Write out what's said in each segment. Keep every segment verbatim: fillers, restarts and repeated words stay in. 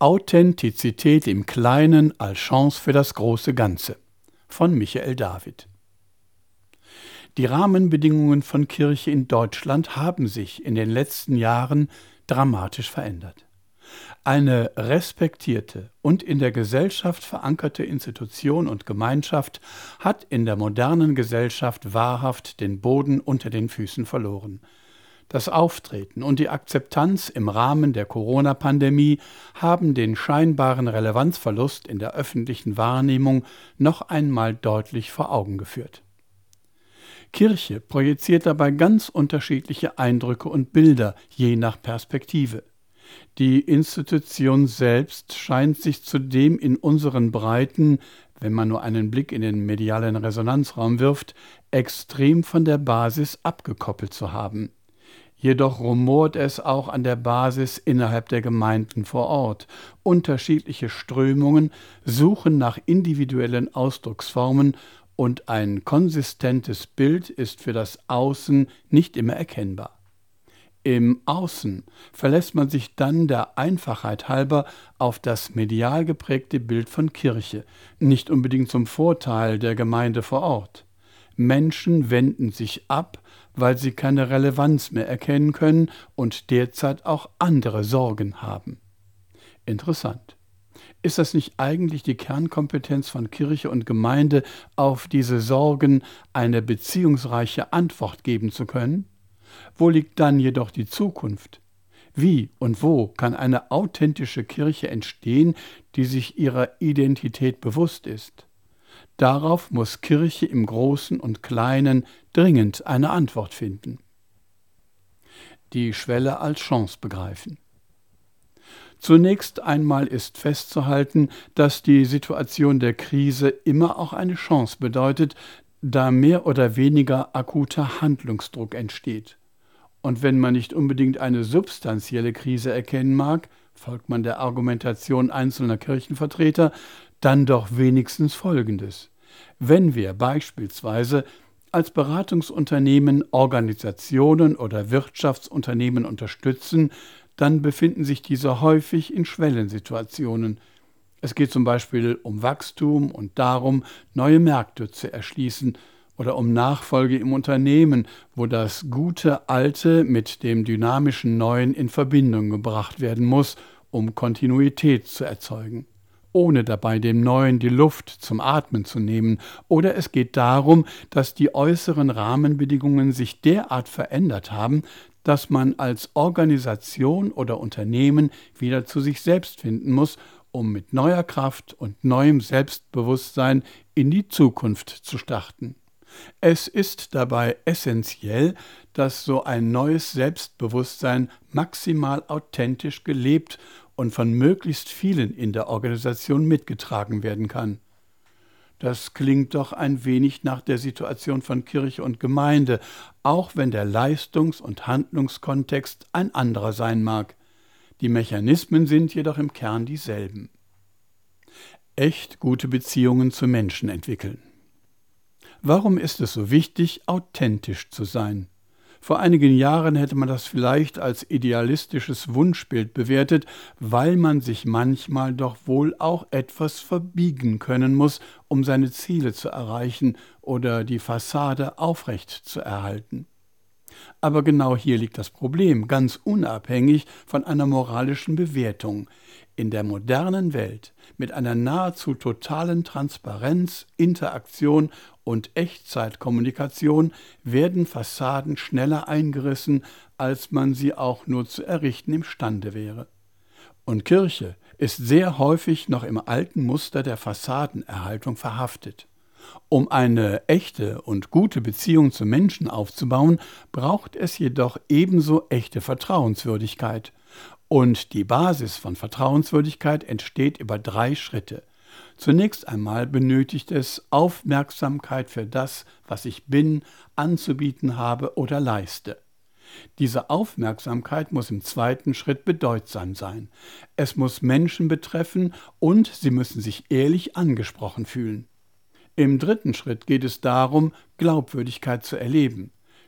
Authentizität im Kleinen als Chance für das große Ganze von Michael David. Die Rahmenbedingungen von Kirche in Deutschland haben sich in den letzten Jahren dramatisch verändert. Eine respektierte und in der Gesellschaft verankerte Institution und Gemeinschaft hat in der modernen Gesellschaft wahrhaft den Boden unter den Füßen verloren. Das Auftreten und die Akzeptanz im Rahmen der Corona-Pandemie haben den scheinbaren Relevanzverlust in der öffentlichen Wahrnehmung noch einmal deutlich vor Augen geführt. Kirche projiziert dabei ganz unterschiedliche Eindrücke und Bilder, je nach Perspektive. Die Institution selbst scheint sich zudem in unseren Breiten, wenn man nur einen Blick in den medialen Resonanzraum wirft, extrem von der Basis abgekoppelt zu haben. Jedoch rumort es auch an der Basis innerhalb der Gemeinden vor Ort. Unterschiedliche Strömungen suchen nach individuellen Ausdrucksformen und ein konsistentes Bild ist für das Außen nicht immer erkennbar. Im Außen verlässt man sich dann der Einfachheit halber auf das medial geprägte Bild von Kirche, nicht unbedingt zum Vorteil der Gemeinde vor Ort. Menschen wenden sich ab, weil sie keine Relevanz mehr erkennen können und derzeit auch andere Sorgen haben. Interessant. Ist das nicht eigentlich die Kernkompetenz von Kirche und Gemeinde, auf diese Sorgen eine beziehungsreiche Antwort geben zu können? Wo liegt dann jedoch die Zukunft? Wie und wo kann eine authentische Kirche entstehen, die sich ihrer Identität bewusst ist? Darauf muss Kirche im Großen und Kleinen dringend eine Antwort finden. Die Schwelle als Chance begreifen. Zunächst einmal ist festzuhalten, dass die Situation der Krise immer auch eine Chance bedeutet, da mehr oder weniger akuter Handlungsdruck entsteht. Und wenn man nicht unbedingt eine substanzielle Krise erkennen mag, folgt man der Argumentation einzelner Kirchenvertreter, dann doch wenigstens Folgendes. Wenn wir beispielsweise als Beratungsunternehmen Organisationen oder Wirtschaftsunternehmen unterstützen, dann befinden sich diese häufig in Schwellensituationen. Es geht zum Beispiel um Wachstum und darum, neue Märkte zu erschließen oder um Nachfolge im Unternehmen, wo das gute Alte mit dem dynamischen Neuen in Verbindung gebracht werden muss, um Kontinuität zu erzeugen, ohne dabei dem Neuen die Luft zum Atmen zu nehmen. Oder es geht darum, dass die äußeren Rahmenbedingungen sich derart verändert haben, dass man als Organisation oder Unternehmen wieder zu sich selbst finden muss, um mit neuer Kraft und neuem Selbstbewusstsein in die Zukunft zu starten. Es ist dabei essentiell, dass so ein neues Selbstbewusstsein maximal authentisch gelebt und von möglichst vielen in der Organisation mitgetragen werden kann. Das klingt doch ein wenig nach der Situation von Kirche und Gemeinde, auch wenn der Leistungs- und Handlungskontext ein anderer sein mag. Die Mechanismen sind jedoch im Kern dieselben. Echt gute Beziehungen zu Menschen entwickeln. Warum ist es so wichtig, authentisch zu sein? Vor einigen Jahren hätte man das vielleicht als idealistisches Wunschbild bewertet, weil man sich manchmal doch wohl auch etwas verbiegen können muss, um seine Ziele zu erreichen oder die Fassade aufrecht zu erhalten. Aber genau hier liegt das Problem, ganz unabhängig von einer moralischen Bewertung. In der modernen Welt mit einer nahezu totalen Transparenz, Interaktion und Echtzeitkommunikation werden Fassaden schneller eingerissen, als man sie auch nur zu errichten imstande wäre. Und Kirche ist sehr häufig noch im alten Muster der Fassadenerhaltung verhaftet. Um eine echte und gute Beziehung zu Menschen aufzubauen, braucht es jedoch ebenso echte Vertrauenswürdigkeit. Und die Basis von Vertrauenswürdigkeit entsteht über drei Schritte. Zunächst einmal benötigt es Aufmerksamkeit für das, was ich bin, anzubieten habe oder leiste. Diese Aufmerksamkeit muss im zweiten Schritt bedeutsam sein. Es muss Menschen betreffen und sie müssen sich ehrlich angesprochen fühlen. Im dritten Schritt geht es darum, Glaubwürdigkeit zu erleben.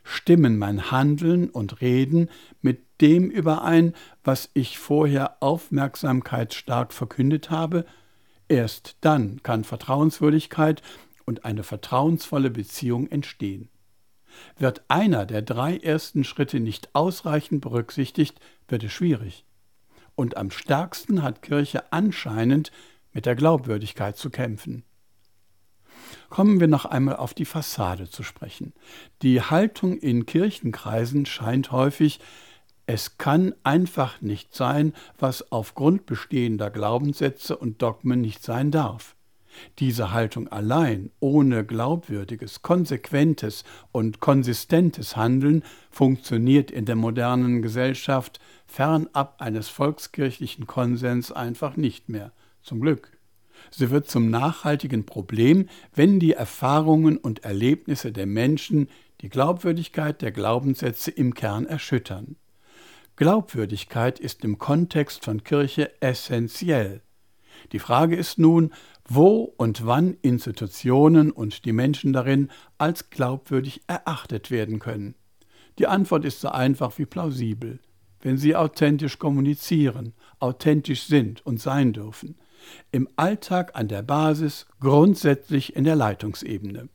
Stimmen mein Handeln und Reden mit dem überein, was ich vorher aufmerksamkeitsstark verkündet habe? Erst dann kann Vertrauenswürdigkeit und eine vertrauensvolle Beziehung entstehen. Wird einer der drei ersten Schritte nicht ausreichend berücksichtigt, wird es schwierig. Und am stärksten hat Kirche anscheinend mit der Glaubwürdigkeit zu kämpfen. Kommen wir noch einmal auf die Fassade zu sprechen. Die Haltung in Kirchenkreisen scheint häufig, es kann einfach nicht sein, was aufgrund bestehender Glaubenssätze und Dogmen nicht sein darf. Diese Haltung allein, ohne glaubwürdiges, konsequentes und konsistentes Handeln, funktioniert in der modernen Gesellschaft fernab eines volkskirchlichen Konsens einfach nicht mehr. Zum Glück. Sie wird zum nachhaltigen Problem, wenn die Erfahrungen und Erlebnisse der Menschen die Glaubwürdigkeit der Glaubenssätze im Kern erschüttern. Glaubwürdigkeit ist im Kontext von Kirche essentiell. Die Frage ist nun, wo und wann Institutionen und die Menschen darin als glaubwürdig erachtet werden können. Die Antwort ist so einfach wie plausibel, wenn sie authentisch kommunizieren, authentisch sind und sein dürfen. Im Alltag an der Basis, grundsätzlich in der Leitungsebene.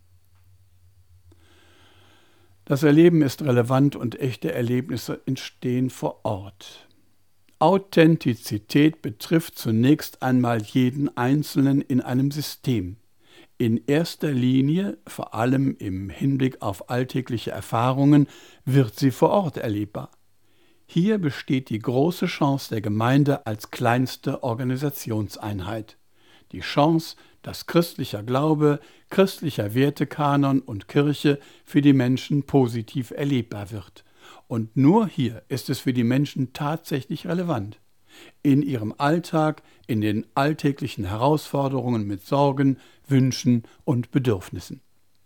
Das Erleben ist relevant und echte Erlebnisse entstehen vor Ort. Authentizität betrifft zunächst einmal jeden Einzelnen in einem System. In erster Linie, vor allem im Hinblick auf alltägliche Erfahrungen, wird sie vor Ort erlebbar. Hier besteht die große Chance der Gemeinde als kleinste Organisationseinheit. Die Chance, dass christlicher Glaube, christlicher Wertekanon und Kirche für die Menschen positiv erlebbar wird. Und nur hier ist es für die Menschen tatsächlich relevant. In ihrem Alltag, in den alltäglichen Herausforderungen mit Sorgen, Wünschen und Bedürfnissen.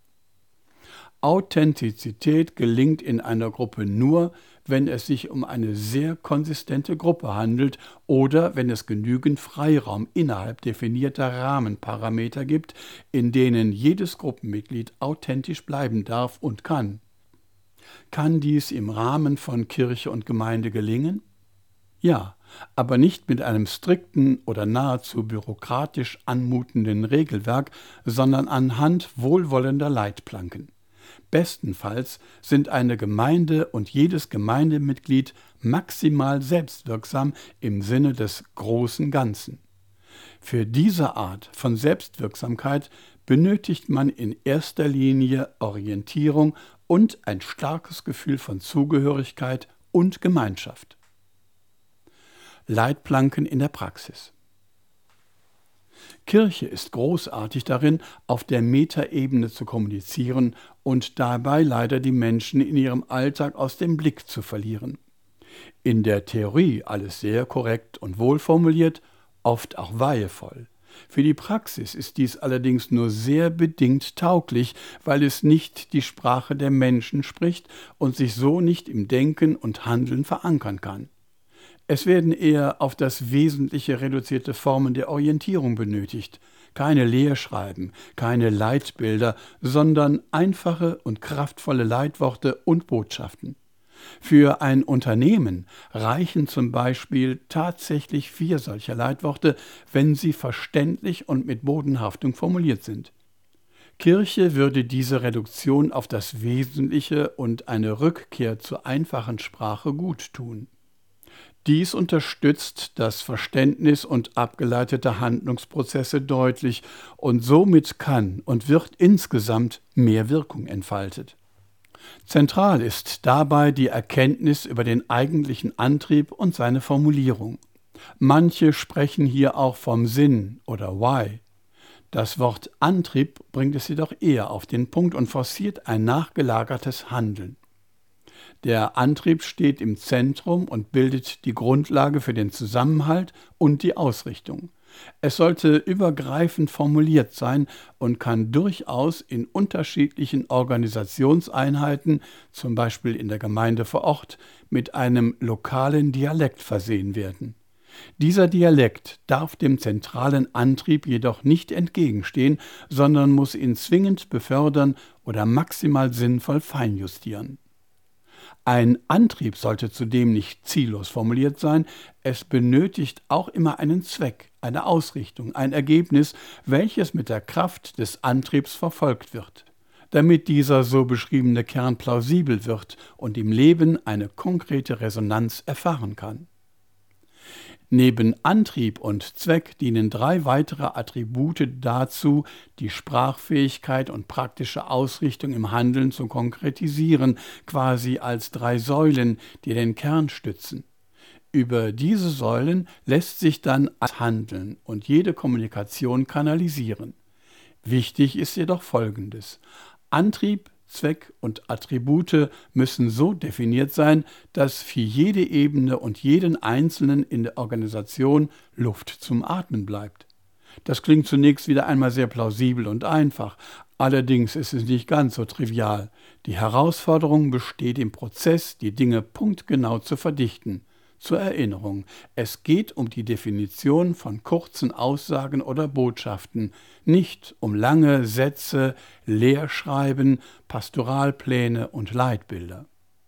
Authentizität gelingt in einer Gruppe nur, wenn es sich um eine sehr konsistente Gruppe handelt oder wenn es genügend Freiraum innerhalb definierter Rahmenparameter gibt, in denen jedes Gruppenmitglied authentisch bleiben darf und kann. Kann dies im Rahmen von Kirche und Gemeinde gelingen? Ja, aber nicht mit einem strikten oder nahezu bürokratisch anmutenden Regelwerk, sondern anhand wohlwollender Leitplanken. Bestenfalls sind eine Gemeinde und jedes Gemeindemitglied maximal selbstwirksam im Sinne des großen Ganzen. Für diese Art von Selbstwirksamkeit benötigt man in erster Linie Orientierung und ein starkes Gefühl von Zugehörigkeit und Gemeinschaft. Leitplanken in der Praxis. Kirche ist großartig darin, auf der Metaebene zu kommunizieren und dabei leider die Menschen in ihrem Alltag aus dem Blick zu verlieren. In der Theorie alles sehr korrekt und wohlformuliert, oft auch weihevoll. Für die Praxis ist dies allerdings nur sehr bedingt tauglich, weil es nicht die Sprache der Menschen spricht und sich so nicht im Denken und Handeln verankern kann. Es werden eher auf das Wesentliche reduzierte Formen der Orientierung benötigt, keine Lehrschreiben, keine Leitbilder, sondern einfache und kraftvolle Leitworte und Botschaften. Für ein Unternehmen reichen zum Beispiel tatsächlich vier solcher Leitworte, wenn sie verständlich und mit Bodenhaftung formuliert sind. Kirche würde diese Reduktion auf das Wesentliche und eine Rückkehr zur einfachen Sprache gut tun. Dies unterstützt das Verständnis und abgeleitete Handlungsprozesse deutlich und somit kann und wird insgesamt mehr Wirkung entfaltet. Zentral ist dabei die Erkenntnis über den eigentlichen Antrieb und seine Formulierung. Manche sprechen hier auch vom Sinn oder Why. Das Wort Antrieb bringt es jedoch eher auf den Punkt und forciert ein nachgelagertes Handeln. Der Antrieb steht im Zentrum und bildet die Grundlage für den Zusammenhalt und die Ausrichtung. Es sollte übergreifend formuliert sein und kann durchaus in unterschiedlichen Organisationseinheiten, zum Beispiel in der Gemeinde vor Ort, mit einem lokalen Dialekt versehen werden. Dieser Dialekt darf dem zentralen Antrieb jedoch nicht entgegenstehen, sondern muss ihn zwingend befördern oder maximal sinnvoll feinjustieren. Ein Antrieb sollte zudem nicht ziellos formuliert sein, es benötigt auch immer einen Zweck, eine Ausrichtung, ein Ergebnis, welches mit der Kraft des Antriebs verfolgt wird. Damit dieser so beschriebene Kern plausibel wird und im Leben eine konkrete Resonanz erfahren kann. Neben Antrieb und Zweck dienen drei weitere Attribute dazu, die Sprachfähigkeit und praktische Ausrichtung im Handeln zu konkretisieren, quasi als drei Säulen, die den Kern stützen. Über diese Säulen lässt sich dann das Handeln und jede Kommunikation kanalisieren. Wichtig ist jedoch Folgendes: Antrieb, Zweck und Attribute müssen so definiert sein, dass für jede Ebene und jeden Einzelnen in der Organisation Luft zum Atmen bleibt. Das klingt zunächst wieder einmal sehr plausibel und einfach, allerdings ist es nicht ganz so trivial. Die Herausforderung besteht im Prozess, die Dinge punktgenau zu verdichten. Zur Erinnerung: Es geht um die Definition von kurzen Aussagen oder Botschaften, nicht um lange Sätze, Lehrschreiben, Pastoralpläne und Leitbilder.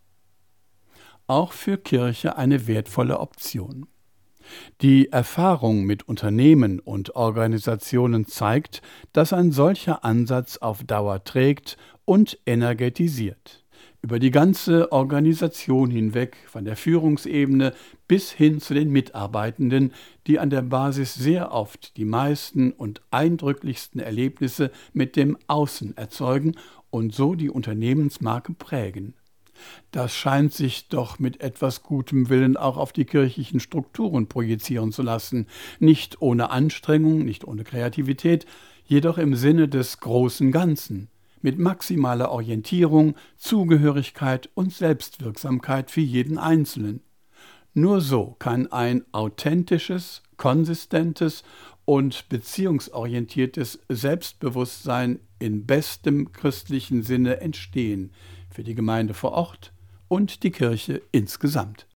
Auch für Kirche eine wertvolle Option. Die Erfahrung mit Unternehmen und Organisationen zeigt, dass ein solcher Ansatz auf Dauer trägt und energetisiert. Über die ganze Organisation hinweg, von der Führungsebene bis hin zu den Mitarbeitenden, die an der Basis sehr oft die meisten und eindrücklichsten Erlebnisse mit dem Außen erzeugen und so die Unternehmensmarke prägen. Das scheint sich doch mit etwas gutem Willen auch auf die kirchlichen Strukturen projizieren zu lassen, nicht ohne Anstrengung, nicht ohne Kreativität, jedoch im Sinne des großen Ganzen, mit maximaler Orientierung, Zugehörigkeit und Selbstwirksamkeit für jeden Einzelnen. Nur so kann ein authentisches, konsistentes und beziehungsorientiertes Selbstbewusstsein in bestem christlichen Sinne entstehen, für die Gemeinde vor Ort und die Kirche insgesamt.